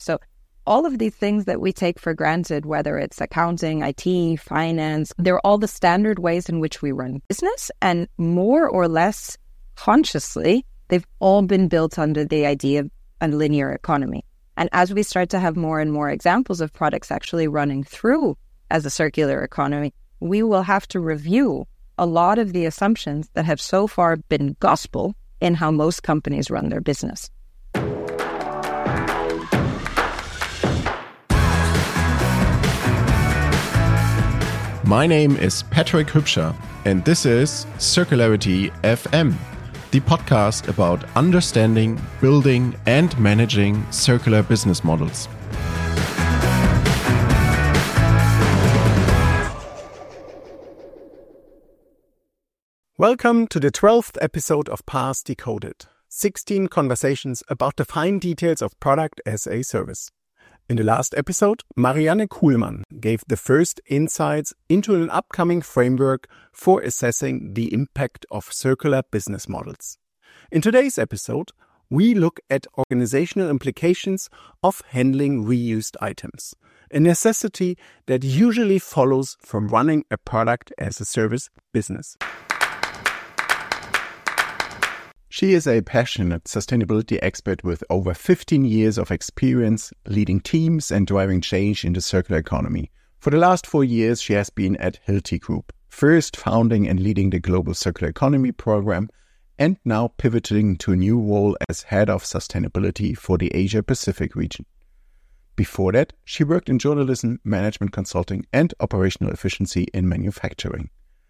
So all of these things that we take for granted, whether it's accounting, IT, finance, they're all the standard ways in which we run business. And more or less consciously, they've all been built under the idea of a linear economy. And as we start to have more and more examples of products actually running through as a circular economy, we will have to review a lot of the assumptions that have so far been gospel in how most companies run their business. My name is Patrick Hübscher, and this is Circularity FM, the podcast about understanding, building, and managing circular business models. Welcome to the 12th episode of Path Decoded, 16 conversations about the fine details of product as a service. In the last episode, Marianne Kuhlmann gave the first insights into an upcoming framework for assessing the impact of circular business models. In today's episode, we look at organizational implications of handling reused items, a necessity that usually follows from running a product as a service business. She is a passionate sustainability expert with over 15 years of experience leading teams and driving change in the circular economy. For the last 4 years, she has been at Hilti Group, first founding and leading the Global Circular Economy program, and now pivoting to a new role as head of sustainability for the Asia-Pacific region. Before that, she worked in journalism, management consulting, and operational efficiency in manufacturing.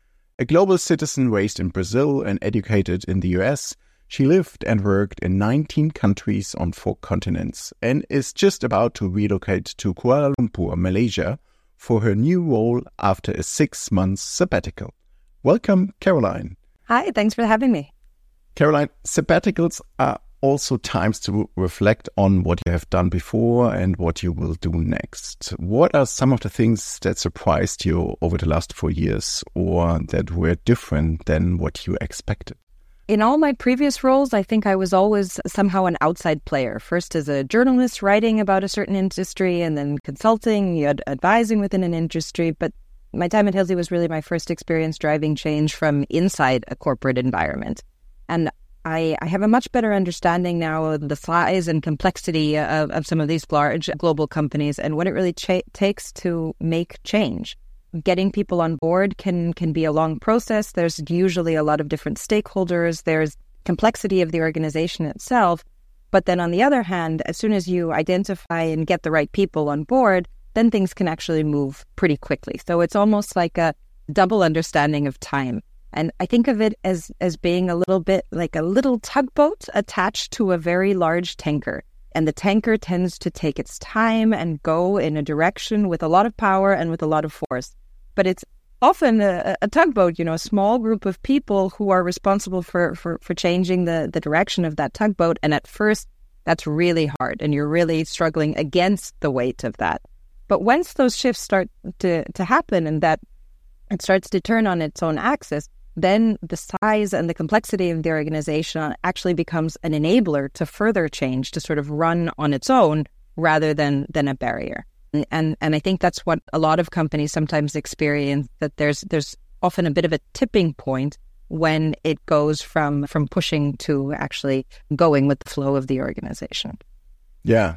A global citizen raised in Brazil and educated in the US, she lived and worked in 19 countries on 4 continents and is just about to relocate to Kuala Lumpur, Malaysia, for her new role after a 6-month sabbatical. Welcome, Caroline. Hi, thanks for having me. Caroline, sabbaticals are also times to reflect on what you have done before and what you will do next. What are some of the things that surprised you over the last 4 years or that were different than what you expected? In all my previous roles, I think I was always somehow an outside player. First as a journalist writing about a certain industry and then consulting, advising within an industry. But my time at Hilti was really my first experience driving change from inside a corporate environment. And I have a much better understanding now of the size and complexity of some of these large global companies and what it really takes to make change. Getting people on board can be a long process. There's usually a lot of different stakeholders. There's complexity of the organization itself. But then on the other hand, as soon as you identify and get the right people on board, then things can actually move pretty quickly. So it's almost like a double understanding of time. And I think of it as being a little bit like a little tugboat attached to a very large tanker. And the tanker tends to take its time and go in a direction with a lot of power and with a lot of force. But it's often a tugboat, a small group of people who are responsible for changing the direction of that tugboat. And at first, that's really hard. And you're really struggling against the weight of that. But once those shifts start to happen and that it starts to turn on its own axis, then the size and the complexity of the organization actually becomes an enabler to further change, to sort of run on its own rather than a barrier. And I think that's what a lot of companies sometimes experience, that there's often a bit of a tipping point when it goes from pushing to actually going with the flow of the organization. Yeah,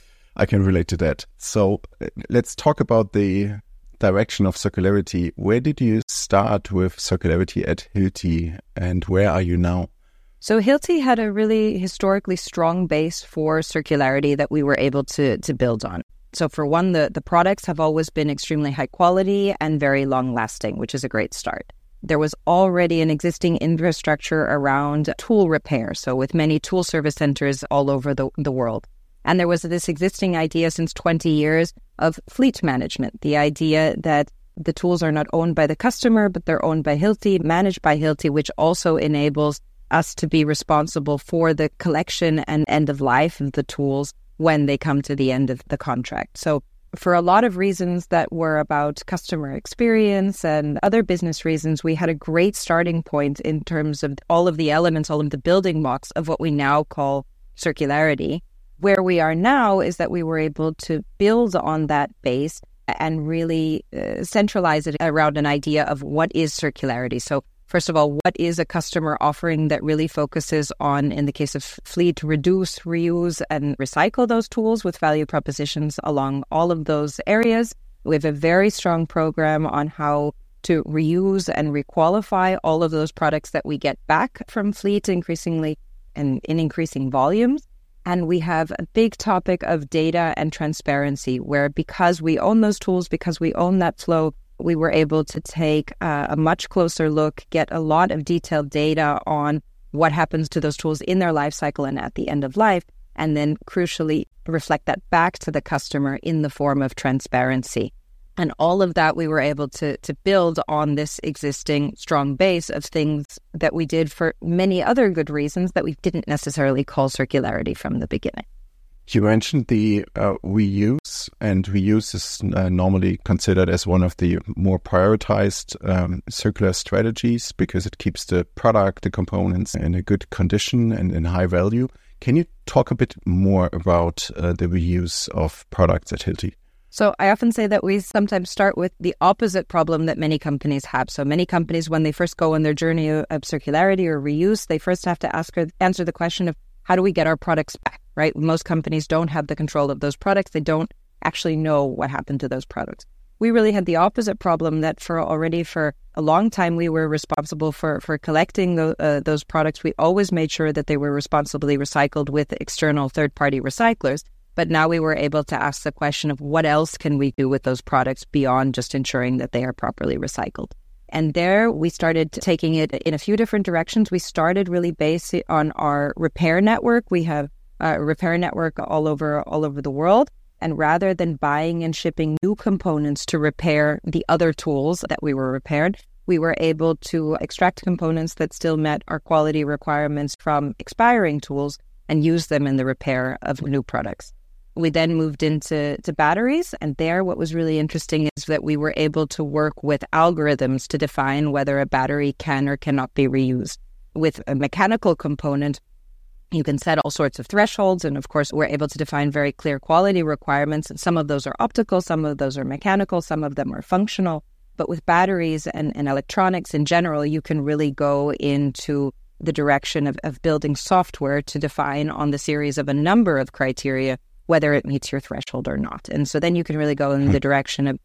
I can relate to that. So let's talk about the direction of circularity. Where did you start with circularity at Hilti and where are you now? So Hilti had a really historically strong base for circularity that we were able to build on. So for one, the products have always been extremely high quality and very long lasting, which is a great start. There was already an existing infrastructure around tool repair, so with many tool service centers all over the world. And there was this existing idea since 20 years of fleet management, the idea that the tools are not owned by the customer, but they're owned by Hilti, managed by Hilti, which also enables us to be responsible for the collection and end of life of the tools when they come to the end of the contract. So for a lot of reasons that were about customer experience and other business reasons, we had a great starting point in terms of all of the elements, all of the building blocks of what we now call circularity. Where we are now is that we were able to build on that base and really centralize it around an idea of what is circularity. So first of all, what is a customer offering that really focuses on, in the case of Fleet, reduce, reuse, and recycle those tools with value propositions along all of those areas. We have a very strong program on how to reuse and requalify all of those products that we get back from Fleet increasingly and in increasing volumes. And we have a big topic of data and transparency, where because we own those tools, because we own that flow, we were able to take a much closer look, get a lot of detailed data on what happens to those tools in their life cycle and at the end of life, and then crucially reflect that back to the customer in the form of transparency. And all of that we were able to build on this existing strong base of things that we did for many other good reasons that we didn't necessarily call circularity from the beginning. You mentioned the reuse, and reuse is normally considered as one of the more prioritized circular strategies because it keeps the product, the components in a good condition and in high value. Can you talk a bit more about the reuse of products at Hilti? So I often say that we sometimes start with the opposite problem that many companies have. So many companies, when they first go on their journey of circularity or reuse, they first have to answer the question of how do we get our products back, right? Most companies don't have the control of those products. They don't actually know what happened to those products. We really had the opposite problem that for a long time, we were responsible for collecting those products. We always made sure that they were responsibly recycled with external third-party recyclers. But now we were able to ask the question of what else can we do with those products beyond just ensuring that they are properly recycled. And there we started taking it in a few different directions. We started really based on our repair network. We have a repair network all over the world. And rather than buying and shipping new components to repair the other tools that we were repaired, we were able to extract components that still met our quality requirements from expiring tools and use them in the repair of new products. We then moved into batteries, and there what was really interesting is that we were able to work with algorithms to define whether a battery can or cannot be reused. With a mechanical component, you can set all sorts of thresholds, and of course we're able to define very clear quality requirements, and some of those are optical, some of those are mechanical, some of them are functional. But with batteries and electronics in general, you can really go into the direction of building software to define on the series of a number of criteria whether it meets your threshold or not. And so then you can really go in the direction of,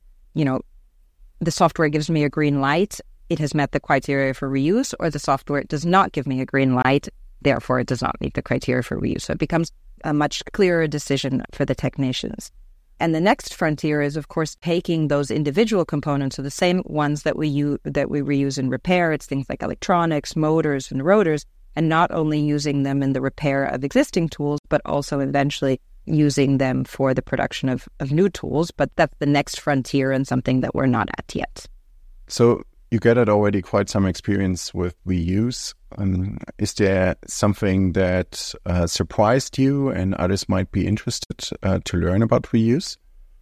the software gives me a green light, it has met the criteria for reuse, or the software does not give me a green light, therefore it does not meet the criteria for reuse. So it becomes a much clearer decision for the technicians. And the next frontier is, of course, taking those individual components, so the same ones that we reuse in repair. It's things like electronics, motors, and rotors, and not only using them in the repair of existing tools, but also eventually using them for the production of new tools. But that's the next frontier and something that we're not at yet. So you gathered already quite some experience with reuse. Is there something that surprised you and others might be interested to learn about reuse?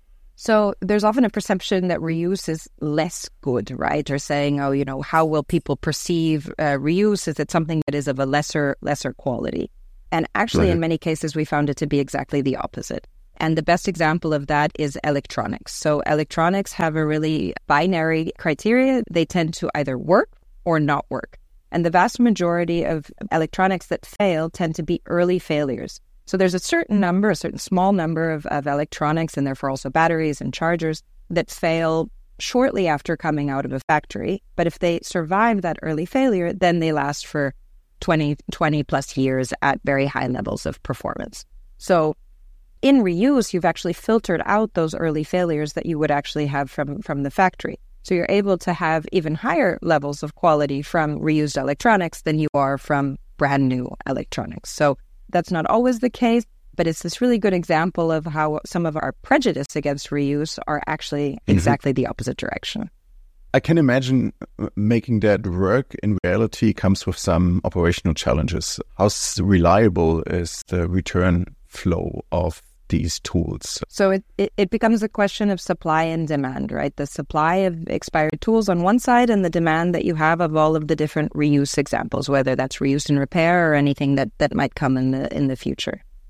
So there's often a perception that reuse is less good, right? Or saying, how will people perceive reuse? Is it something that is of a lesser quality? And actually, in many cases, we found it to be exactly the opposite. And the best example of that is electronics. So electronics have a really binary criteria. They tend to either work or not work. And the vast majority of electronics that fail tend to be early failures. So there's a certain small number of electronics, and therefore also batteries and chargers, that fail shortly after coming out of a factory. But if they survive that early failure, then they last for 20 plus years at very high levels of performance. So in reuse, you've actually filtered out those early failures that you would actually have from the factory. So you're able to have even higher levels of quality from reused electronics than you are from brand new electronics. So that's not always the case, but it's this really good example of how some of our prejudice against reuse are actually exactly the opposite direction. I can imagine making that work in reality comes with some operational challenges. How reliable is the return flow of these tools? So it becomes a question of supply and demand, right? The supply of expired tools on one side and the demand that you have of all of the different reuse examples, whether that's reuse and repair or anything that might come in the future.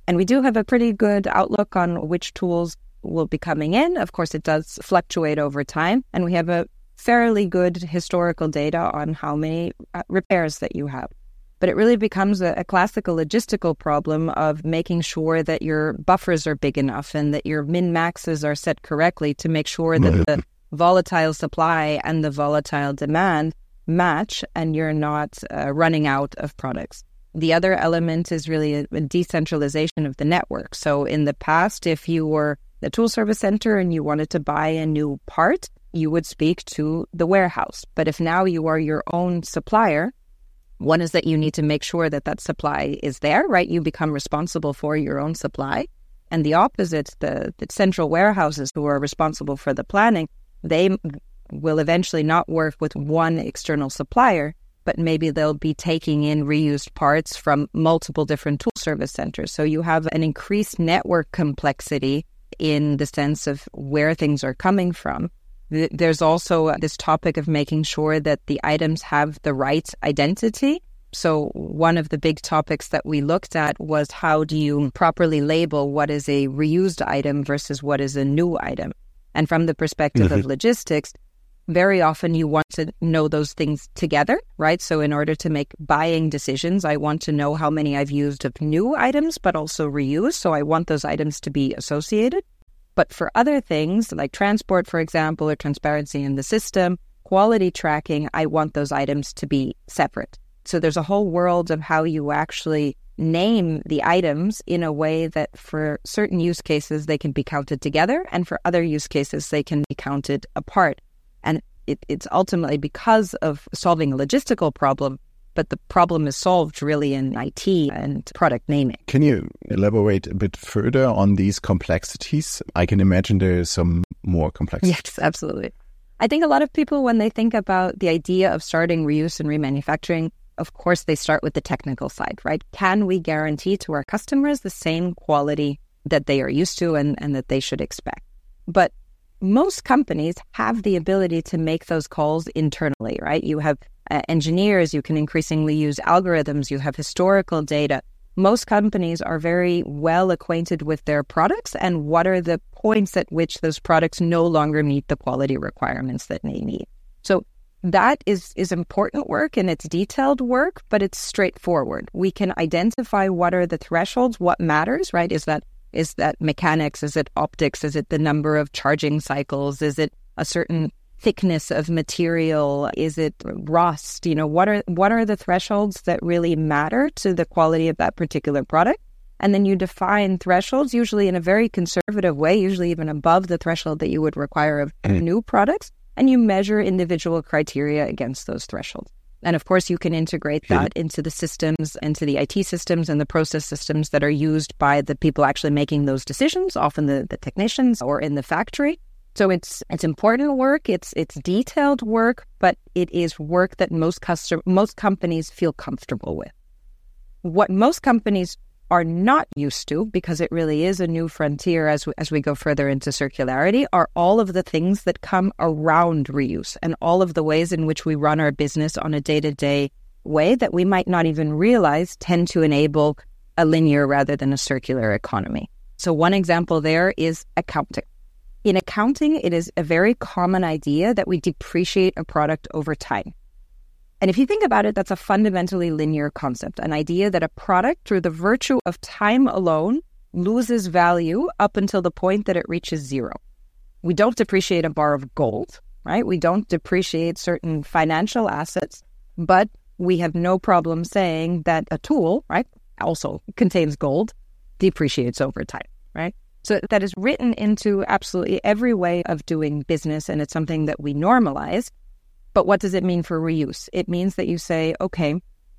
And we do have a pretty good outlook on which tools will be coming in. Of course, it does fluctuate over time. And we have a fairly good historical data on how many repairs that you have. But it really becomes a classical logistical problem of making sure that your buffers are big enough and that your min-maxes are set correctly to make sure that the volatile supply and the volatile demand match and you're not running out of products. The other element is really a decentralization of the network. So in the past, if you were the tool service center and you wanted to buy a new part, you would speak to the warehouse. But if now you are your own supplier, one is that you need to make sure that that supply is there, right? You become responsible for your own supply. And the opposite, the central warehouses who are responsible for the planning, they will eventually not work with one external supplier, but maybe they'll be taking in reused parts from multiple different tool service centers. So you have an increased network complexity in the sense of where things are coming from. There's also this topic of making sure that the items have the right identity. So one of the big topics that we looked at was how do you properly label what is a reused item versus what is a new item? And from the perspective of logistics, very often you want to know those things together, right? So in order to make buying decisions, I want to know how many I've used of new items, but also reused. So I want those items to be associated. But for other things like transport, for example, or transparency in the system, quality tracking, I want those items to be separate. So there's a whole world of how you actually name the items in a way that for certain use cases, they can be counted together. And for other use cases, they can be counted apart. And it's ultimately because of solving a logistical problem, but the problem is solved really in IT and product naming. Can you elaborate a bit further on these complexities? I can imagine there is some more complexity. Yes, absolutely. I think a lot of people, when they think about the idea of starting reuse and remanufacturing, of course, they start with the technical side, right? Can we guarantee to our customers the same quality that they are used to and that they should expect? But most companies have the ability to make those calls internally, right? You have engineers, you can increasingly use algorithms, you have historical data. Most companies are very well acquainted with their products and what are the points at which those products no longer meet the quality requirements that they need. So that is important work and it's detailed work, but it's straightforward. We can identify what are the thresholds, what matters, right? Is that mechanics? Is it optics? Is it the number of charging cycles? Is it a certain thickness of material? Is it rust? What are the thresholds that really matter to the quality of that particular product? And then you define thresholds, usually in a very conservative way, usually even above the threshold that you would require of new products, and you measure individual criteria against those thresholds. And of course, you can integrate that into the systems, into the IT systems and the process systems that are used by the people actually making those decisions, often the technicians or in the factory. So it's important work, it's detailed work, but it is work that most companies feel comfortable with. What most companies are not used to, because it really is a new frontier as we go further into circularity, are all of the things that come around reuse and all of the ways in which we run our business on a day-to-day way that we might not even realize tend to enable a linear rather than a circular economy. So one example there is accounting. In accounting, it is a very common idea that we depreciate a product over time. And if you think about it, that's a fundamentally linear concept, an idea that a product, through the virtue of time alone, loses value up until the point that it reaches zero. We don't depreciate a bar of gold, right? We don't depreciate certain financial assets, but we have no problem saying that a tool, right, also contains gold, depreciates over time, right? So that is written into absolutely every way of doing business, and it's something that we normalize. But what does it mean for reuse? It means that you say, okay,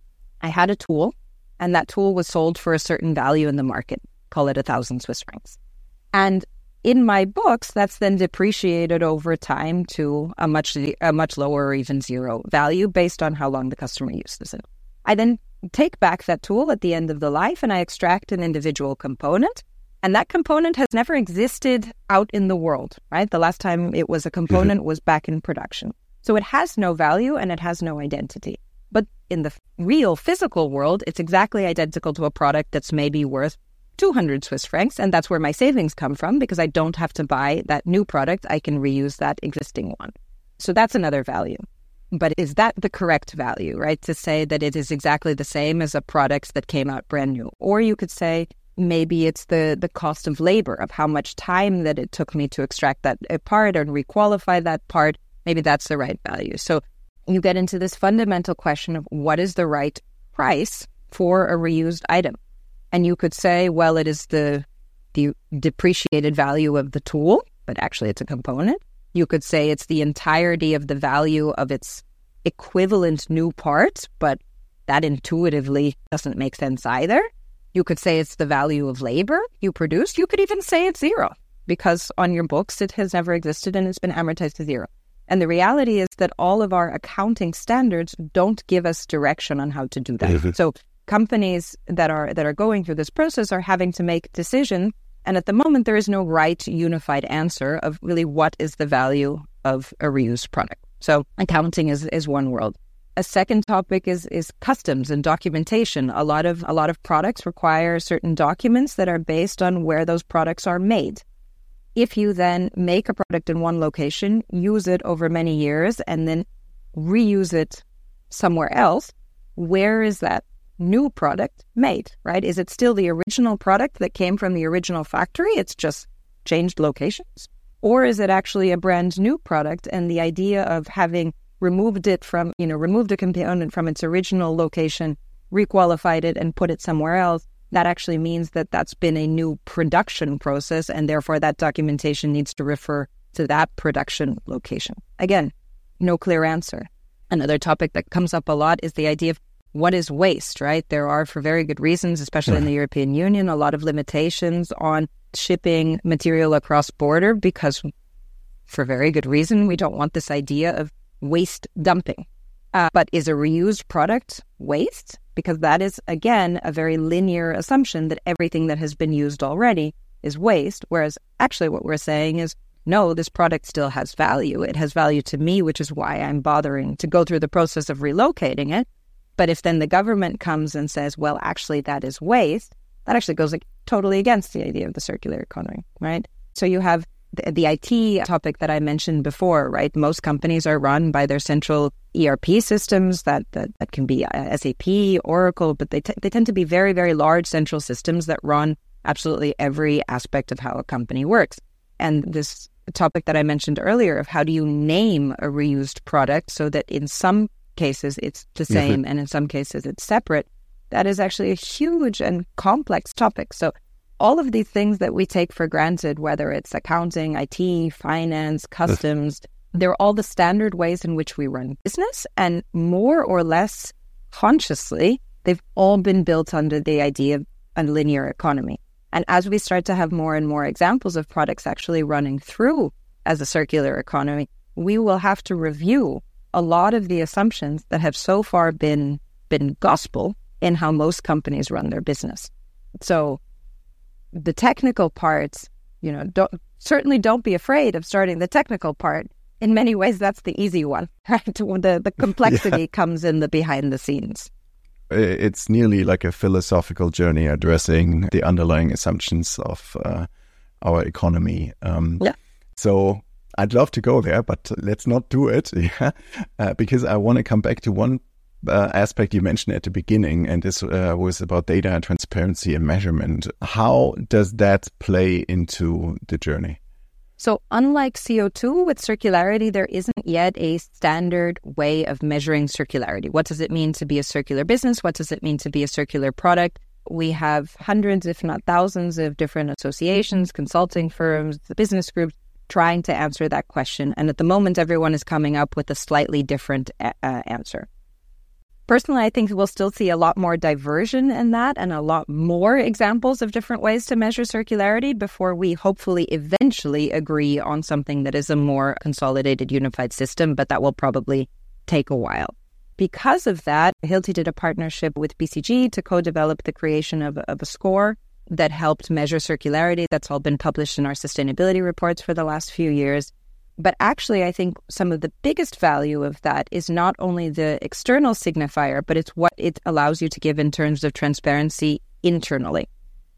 I had a tool, and that tool was sold for a certain value in the market, call it 1,000 Swiss francs. And in my books, that's then depreciated over time to a much lower or even zero value based on how long the customer uses it. I then take back that tool at the end of the life, and I extract an individual component. And that component has never existed out in the world, right? The last time it was a component was back in production. So it has no value and it has no identity. But in the real physical world, it's exactly identical to a product that's maybe worth 200 Swiss francs, and that's where my savings come from because I don't have to buy that new product. I can reuse that existing one. So that's another value. But is that the correct value, right? To say that it is exactly the same as a product that came out brand new. Or you could say maybe it's the cost of labor, of how much time that it took me to extract that part and requalify that part. Maybe that's the right value. So you get into this fundamental question of what is the right price for a reused item. And you could say, well, it is the depreciated value of the tool, but actually it's a component. You could say it's the entirety of the value of its equivalent new part, but that intuitively doesn't make sense either. You could say it's the value of labor you produced. You could even say it's zero because on your books it has never existed and it's been amortized to zero. And the reality is that all of our accounting standards don't give us direction on how to do that. So companies that are going through this process are having to make decisions. And at the moment, there is no right unified answer of really what is the value of a reused product. So accounting is one world. A second topic is customs and documentation. A lot of products require certain documents that are based on where those products are made. If you then make a product in one location, use it over many years, and then reuse it somewhere else, where is that new product made, right? Is it still the original product that came from the original factory? It's just changed locations? Or is it actually a brand new product and the idea of having removed it from, removed a component from its original location, requalified it and put it somewhere else, that actually means that that's been a new production process and therefore that documentation needs to refer to that production location. Again, no clear answer. Another topic that comes up a lot is the idea of what is waste, right? There are, for very good reasons, especially in the European Union, a lot of limitations on shipping material across border because, for very good reason, we don't want this idea of waste dumping. But is a reused product waste? Because that is, again, a very linear assumption that everything that has been used already is waste, whereas actually what we're saying is, no, this product still has value. It has value to me, which is why I'm bothering to go through the process of relocating it. But if then the government comes and says, well, actually, that is waste, that actually goes totally against the idea of the circular economy, right? So you have the IT topic that I mentioned before, right? Most companies are run by their central ERP systems that can be SAP, Oracle, but they tend to be very, very large central systems that run absolutely every aspect of how a company works. And this topic that I mentioned earlier of how do you name a reused product so that in some cases it's the same and in some cases it's separate, that is actually a huge and complex topic. So all of these things that we take for granted, whether it's accounting, IT, finance, customs, they're all the standard ways in which we run business, and more or less consciously, they've all been built under the idea of a linear economy. And as we start to have more and more examples of products actually running through as a circular economy, we will have to review a lot of the assumptions that have so far been gospel in how most companies run their business. So the technical parts, don't be afraid of starting the technical part. In many ways, that's the easy one, right? The complexity comes in the behind the scenes. It's nearly like a philosophical journey addressing the underlying assumptions of our economy. So I'd love to go there, but let's not do it, because I want to come back to one aspect you mentioned at the beginning, and this was about data transparency and measurement. How does that play into the journey? So unlike CO2, with circularity, there isn't yet a standard way of measuring circularity. What does it mean to be a circular business? What does it mean to be a circular product? We have hundreds, if not thousands, of different associations, consulting firms, business groups, trying to answer that question. And at the moment, everyone is coming up with a slightly different answer. Personally, I think we'll still see a lot more diversion in that and a lot more examples of different ways to measure circularity before we hopefully eventually agree on something that is a more consolidated, unified system, but that will probably take a while. Because of that, Hilti did a partnership with BCG to co-develop the creation of a score that helped measure circularity. That's all been published in our sustainability reports for the last few years. But actually, I think some of the biggest value of that is not only the external signifier, but it's what it allows you to give in terms of transparency internally.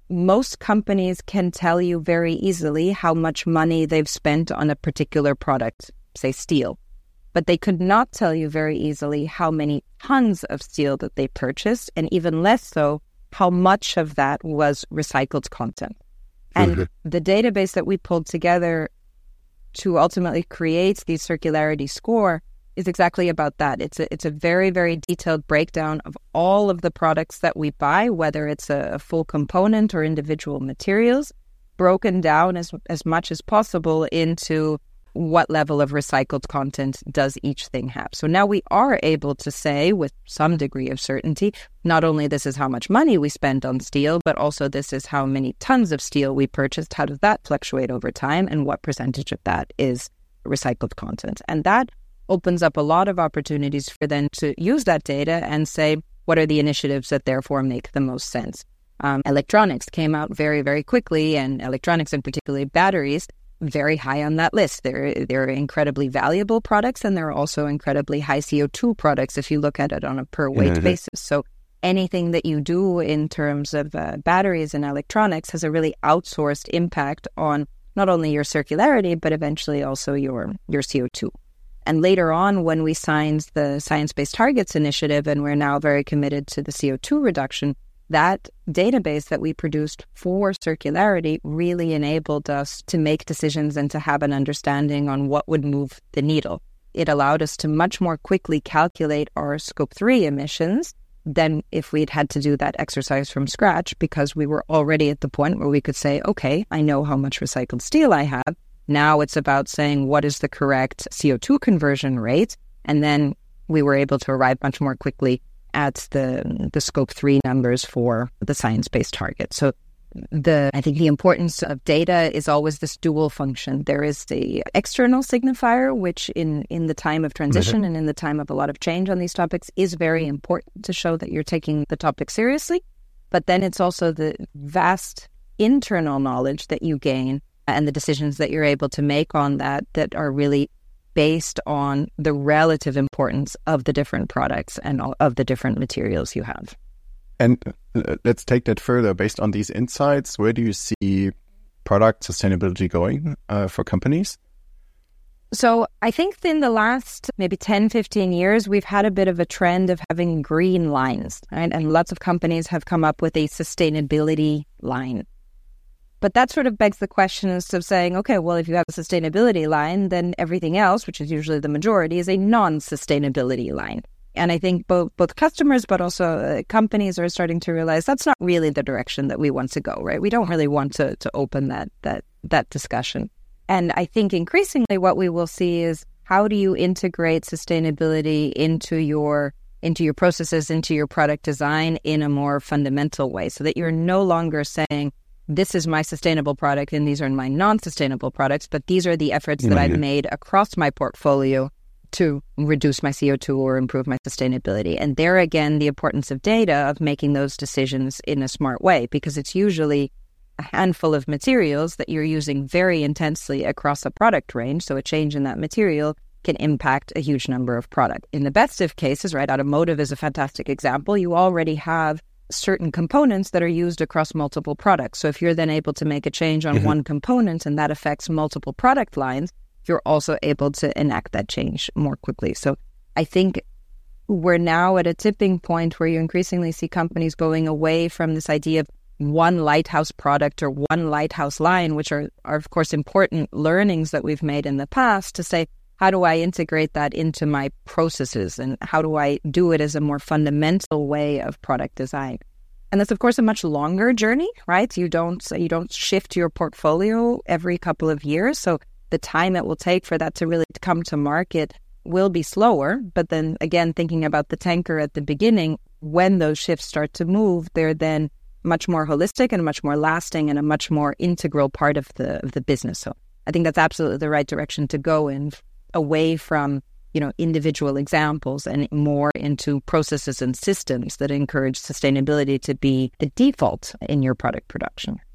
most companies can tell you very easily how much money they've spent on a particular product, say steel. But they could not tell you very easily how many tons of steel that they purchased, and even less so, how much of that was recycled content. And the database that we pulled together to ultimately create the circularity score is exactly about that. It's a very, very detailed breakdown of all of the products that we buy, whether it's a full component or individual materials, broken down as much as possible into what level of recycled content does each thing have. So now we are able to say with some degree of certainty, not only this is how much money we spent on steel, but also this is how many tons of steel we purchased. How does that fluctuate over time? And what percentage of that is recycled content? And that opens up a lot of opportunities for them to use that data and say, what are the initiatives that therefore make the most sense? Electronics came out very, very quickly, and electronics, and particularly batteries, very high on that list. They're incredibly valuable products, and they're also incredibly high CO2 products if you look at it on a per weight basis. So anything that you do in terms of batteries and electronics has a really outsourced impact on not only your circularity, but eventually also your CO2. And later on, when we signed the Science-Based Targets Initiative, and we're now very committed to the CO2 reduction, that database that we produced for circularity really enabled us to make decisions and to have an understanding on what would move the needle. It allowed us to much more quickly calculate our Scope 3 emissions than if we'd had to do that exercise from scratch, because we were already at the point where we could say, okay, I know how much recycled steel I have. Now it's about saying what is the correct CO2 conversion rate, and then we were able to arrive much more quickly at the Scope 3 numbers for the science-based target. So I think the importance of data is always this dual function. There is the external signifier, which in the time of transition and in the time of a lot of change on these topics is very important to show that you're taking the topic seriously. But then it's also the vast internal knowledge that you gain and the decisions that you're able to make on that are really based on the relative importance of the different products and all of the different materials you have. And let's take that further. Based on these insights, where do you see product sustainability going for companies? So I think in the last maybe 10, 15 years, we've had a bit of a trend of having green lines, right? And lots of companies have come up with a sustainability line. But that sort of begs the question of saying, okay, well, if you have a sustainability line, then everything else, which is usually the majority, is a non-sustainability line. And I think both customers, but also companies are starting to realize that's not really the direction that we want to go, right? We don't really want to open that discussion. And I think increasingly what we will see is how do you integrate sustainability into your processes, into your product design in a more fundamental way, so that you're no longer saying, this is my sustainable product and these are my non-sustainable products, but these are the efforts that I've made across my portfolio to reduce my CO2 or improve my sustainability. And there again, the importance of data, of making those decisions in a smart way, because it's usually a handful of materials that you're using very intensely across a product range. So a change in that material can impact a huge number of products. In the best of cases, right, automotive is a fantastic example. You already have certain components that are used across multiple products. So if you're then able to make a change on one component and that affects multiple product lines, you're also able to enact that change more quickly. So I think we're now at a tipping point where you increasingly see companies going away from this idea of one lighthouse product or one lighthouse line, which are of course important learnings that we've made in the past, to say, how do I integrate that into my processes, and how do I do it as a more fundamental way of product design? And that's, of course, a much longer journey, right? You don't shift your portfolio every couple of years. So the time it will take for that to really come to market will be slower. But then again, thinking about the tanker at the beginning, when those shifts start to move, they're then much more holistic and much more lasting and a much more integral part of the business. So I think that's absolutely the right direction to go in, away from, individual examples and more into processes and systems that encourage sustainability to be the default in your product production.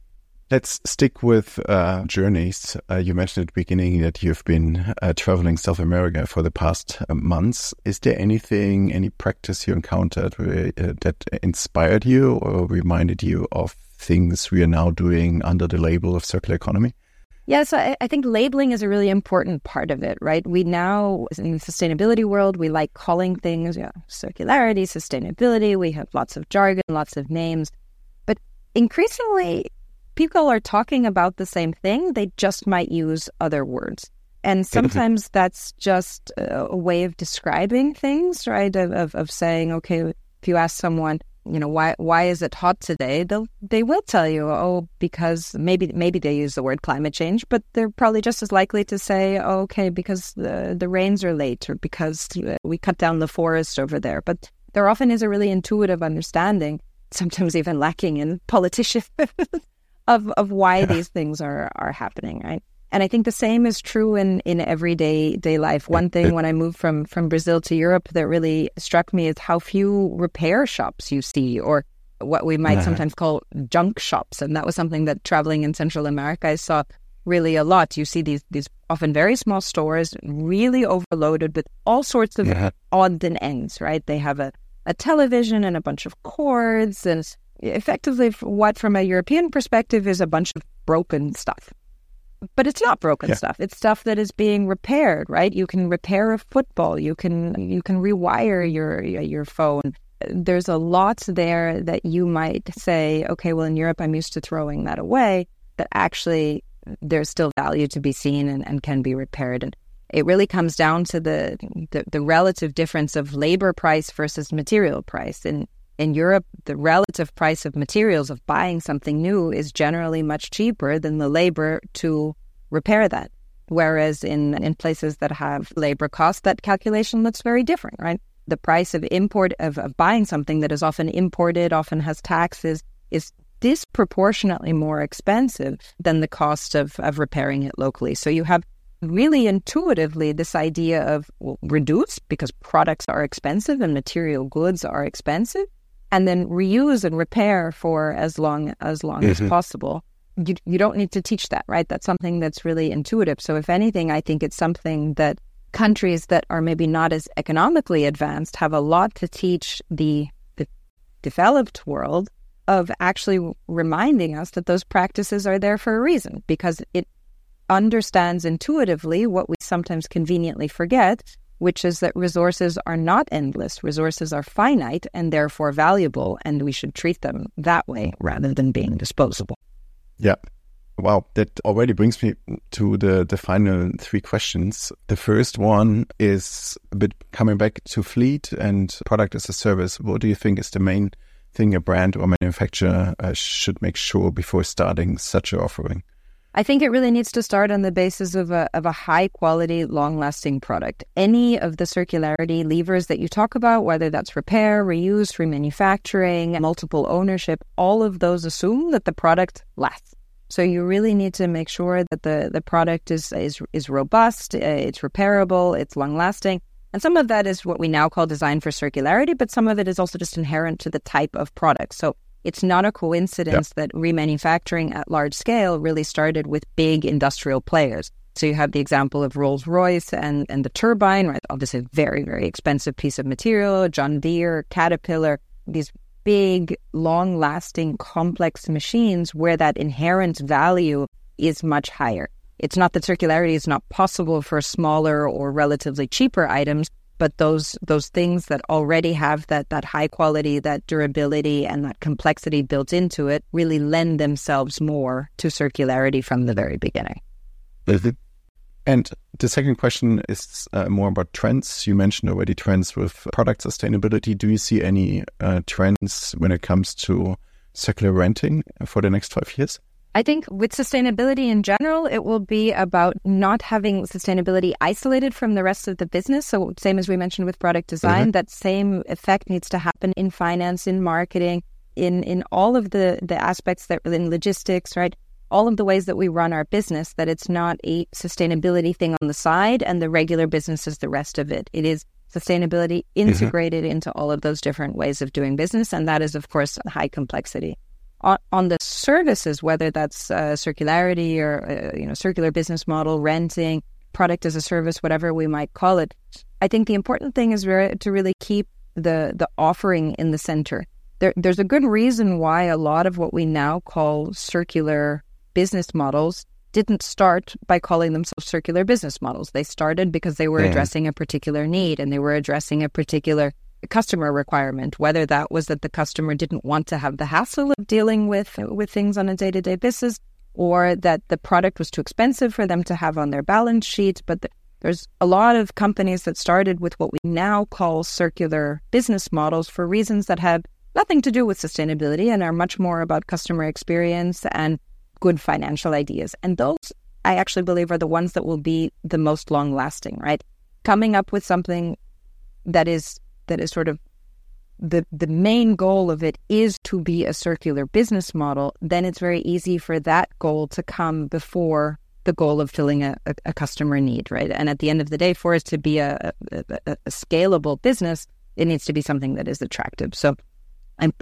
Let's stick with journeys. You mentioned at the beginning that you've been traveling South America for the past months. Is there anything, any practice you encountered that inspired you or reminded you of things we are now doing under the label of circular economy? Yeah, so I think labeling is a really important part of it, right? We now, in the sustainability world, we like calling things circularity, sustainability. We have lots of jargon, lots of names. But increasingly, people are talking about the same thing. They just might use other words. And sometimes that's just a way of describing things, right? Of saying, okay, if you ask someone, why is it hot today? They will tell you, because maybe they use the word climate change, but they're probably just as likely to say, okay, because the rains are late, or because we cut down the forest over there. But there often is a really intuitive understanding, sometimes even lacking in politicians, of why these things are happening, right? And I think the same is true in everyday life. One thing when I moved from Brazil to Europe that really struck me is how few repair shops you see, or what we might sometimes call junk shops. And that was something that traveling in Central America, I saw really a lot. You see these often very small stores, really overloaded with all sorts of odds and ends, right? They have a television and a bunch of cords, and effectively what from a European perspective is a bunch of broken stuff. But it's not broken stuff. It's stuff that is being repaired, right? You can repair a football. You can rewire your phone. There's a lot there that you might say, okay, well, in Europe, I'm used to throwing that away. But actually, there's still value to be seen and can be repaired. And it really comes down to the relative difference of labor price versus material price. In Europe, the relative price of materials, of buying something new, is generally much cheaper than the labor to repair that. Whereas in places that have labor costs, that calculation looks very different, right? The price of import of buying something that is often imported, often has taxes, is disproportionately more expensive than the cost of repairing it locally. So you have really intuitively this idea of reduce, because products are expensive and material goods are expensive, and then reuse and repair for as long as possible. You don't need to teach that, right? That's something that's really intuitive. So if anything, I think it's something that countries that are maybe not as economically advanced have a lot to teach the developed world, of actually reminding us that those practices are there for a reason, because it understands intuitively what we sometimes conveniently forget, which is that resources are not endless. Resources are finite and therefore valuable, and we should treat them that way rather than being disposable. Yeah. Wow. That already brings me to the final three questions. The first one is a bit coming back to fleet and product as a service. What do you think is the main thing a brand or manufacturer should make sure before starting such an offering? I think it really needs to start on the basis of a high quality, long lasting product. Any of the circularity levers that you talk about, whether that's repair, reuse, remanufacturing, multiple ownership, all of those assume that the product lasts. So you really need to make sure that the product is robust, it's repairable, it's long lasting. And some of that is what we now call design for circularity, but some of it is also just inherent to the type of product. So it's not a coincidence that remanufacturing at large scale really started with big industrial players. So you have the example of Rolls-Royce and the turbine, right? Obviously a very, very expensive piece of material, John Deere, Caterpillar, these big, long-lasting, complex machines where that inherent value is much higher. It's not that circularity is not possible for smaller or relatively cheaper items, but those things that already have that high quality, that durability, and that complexity built into it really lend themselves more to circularity from the very beginning. And the second question is more about trends. You mentioned already trends with product sustainability. Do you see any trends when it comes to circular renting for the next 5 years? I think with sustainability in general, it will be about not having sustainability isolated from the rest of the business. So same as we mentioned with product design, that same effect needs to happen in finance, in marketing, in all of the aspects that in logistics, right? All of the ways that we run our business, that it's not a sustainability thing on the side and the regular business is the rest of it. It is sustainability integrated into all of those different ways of doing business. And that is, of course, high complexity. On the services, whether that's circularity or circular business model, renting, product as a service, whatever we might call it. I think the important thing is to really keep the offering in the center. There's a good reason why a lot of what we now call circular business models didn't start by calling themselves circular business models. They started because they were addressing a particular need, and they were addressing a particular customer requirement, whether that was that the customer didn't want to have the hassle of dealing with things on a day-to-day basis, or that the product was too expensive for them to have on their balance sheet. But there's a lot of companies that started with what we now call circular business models for reasons that have nothing to do with sustainability and are much more about customer experience and good financial ideas. And those, I actually believe, are the ones that will be the most long-lasting, right? Coming up with something that is sort of the main goal of it is to be a circular business model, then it's very easy for that goal to come before the goal of filling a customer need, right? And at the end of the day, for it to be a scalable business, it needs to be something that is attractive. So I'm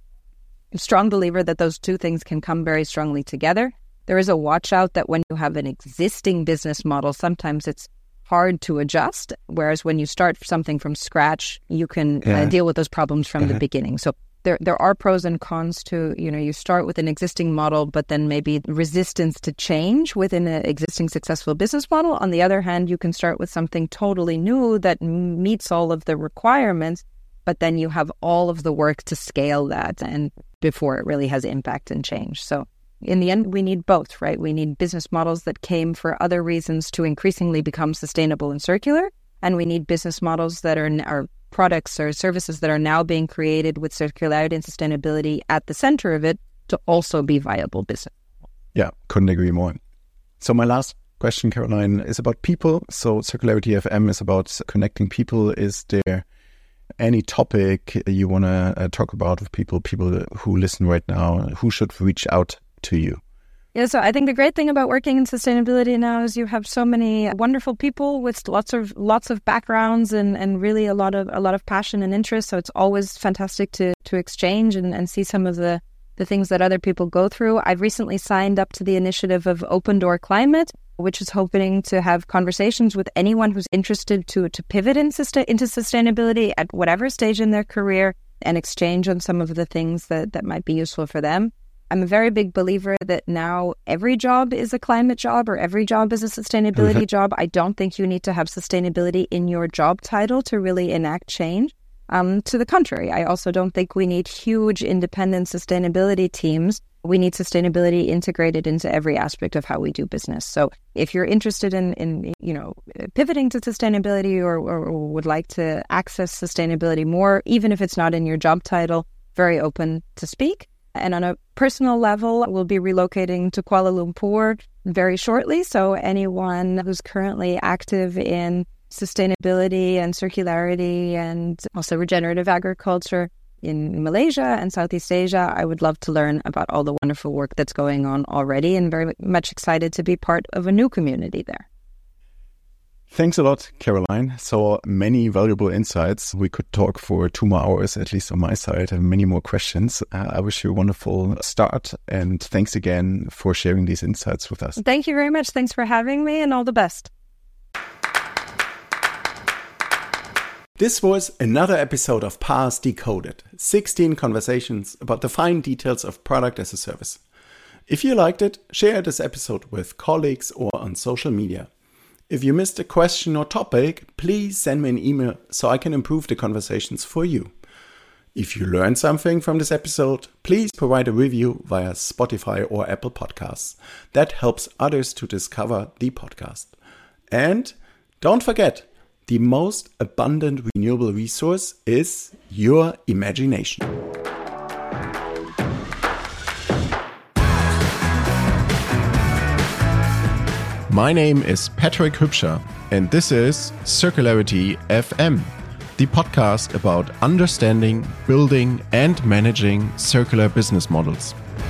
a strong believer that those two things can come very strongly together. There is a watch out that when you have an existing business model, sometimes it's hard to adjust, whereas when you start something from scratch, you can deal with those problems from the beginning. So there are pros and cons to, you start with an existing model, but then maybe resistance to change within an existing successful business model. On the other hand, you can start with something totally new that meets all of the requirements, but then you have all of the work to scale that and before it really has impact and change. So in the end, we need both, right? We need business models that came for other reasons to increasingly become sustainable and circular. And we need business models that are products or services that are now being created with circularity and sustainability at the center of it to also be viable business. Yeah, couldn't agree more. So my last question, Caroline, is about people. So Circularity FM is about connecting people. Is there any topic you want to talk about with people who listen right now, who should reach out to you? Yeah, so I think the great thing about working in sustainability now is you have so many wonderful people with lots of backgrounds and really a lot of passion and interest. So it's always fantastic to exchange and see some of the things that other people go through. I've recently signed up to the initiative of Open Door Climate, which is hoping to have conversations with anyone who's interested to pivot into sustainability at whatever stage in their career and exchange on some of the things that might be useful for them. I'm a very big believer that now every job is a climate job or every job is a sustainability job. I don't think you need to have sustainability in your job title to really enact change. To the contrary, I also don't think we need huge independent sustainability teams. We need sustainability integrated into every aspect of how we do business. So if you're interested in pivoting to sustainability or would like to access sustainability more, even if it's not in your job title, very open to speak. And on a personal level, we'll be relocating to Kuala Lumpur very shortly. So anyone who's currently active in sustainability and circularity and also regenerative agriculture in Malaysia and Southeast Asia, I would love to learn about all the wonderful work that's going on already and very much excited to be part of a new community there. Thanks a lot, Caroline. So many valuable insights. We could talk for 2 more hours, at least on my side, and many more questions. I wish you a wonderful start, and thanks again for sharing these insights with us. Thank you very much. Thanks for having me, and all the best. This was another episode of PaaS Decoded, 16 conversations about the fine details of product as a service. If you liked it, share this episode with colleagues or on social media. If you missed a question or topic, please send me an email so I can improve the conversations for you. If you learned something from this episode, please provide a review via Spotify or Apple Podcasts. That helps others to discover the podcast. And don't forget, the most abundant renewable resource is your imagination. My name is Patrick Hübscher, and this is Circularity FM, the podcast about understanding, building, and managing circular business models.